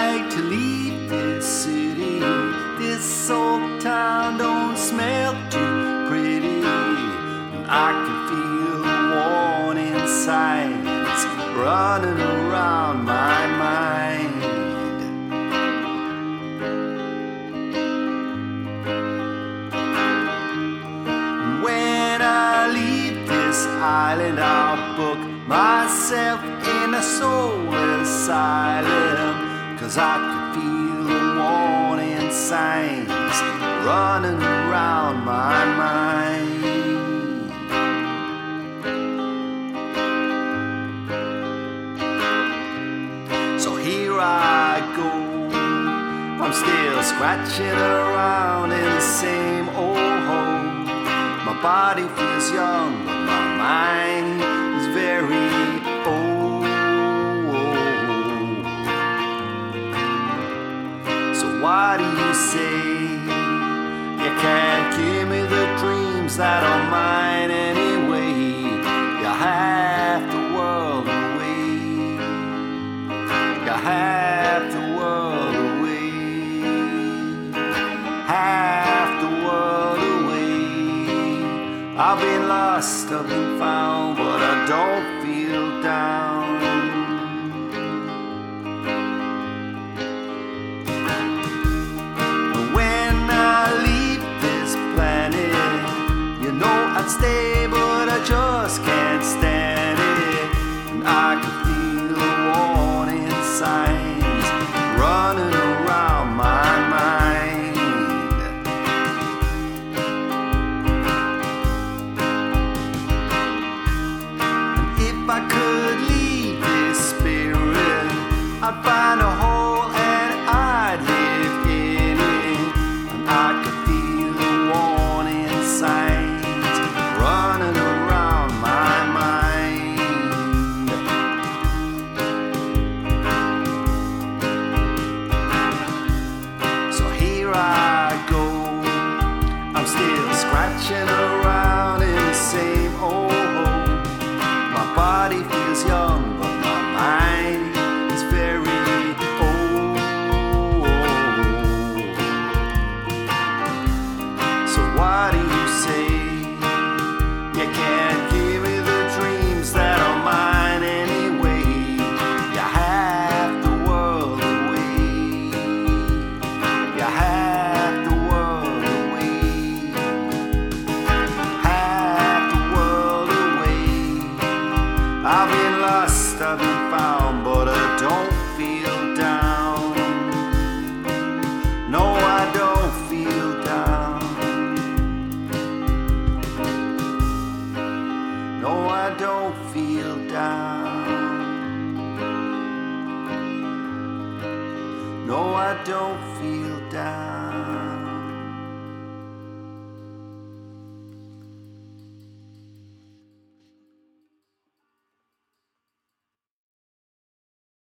like to leave this city. This old town don't smell too pretty. And I can feel the warning signs running around my mind. When I leave this island, I'll book myself in a soul asylum, 'cause I can feel the warning signs running around my mind. So here I go, I'm still scratching around in the same old hole. My body feels young, but my mind is very old. So why do you say you can't give me the dreams that are mine anyway? You're half the world away. You're half the world away. Half the world away. I've been lost, I've been found, but I don't feel down. When I leave this planet, you know I'd stay, but I just can't stand it. And I can feel the warning signs running around my mind. If I could leave this spirit, I'd find a hole and I'd live in it. And I could feel the warning signs running around my mind. So here I go, I'm still scratching around in the same old hole. My body feels young, but my mind is very old. So why do you say you can't give me the dreams that are mine anyway? You're half the world away. You're half the world away. Half the world away. I've been lost, I've been found, but I don't feel down. No, I don't feel down. No, I don't feel down. No, I don't feel down.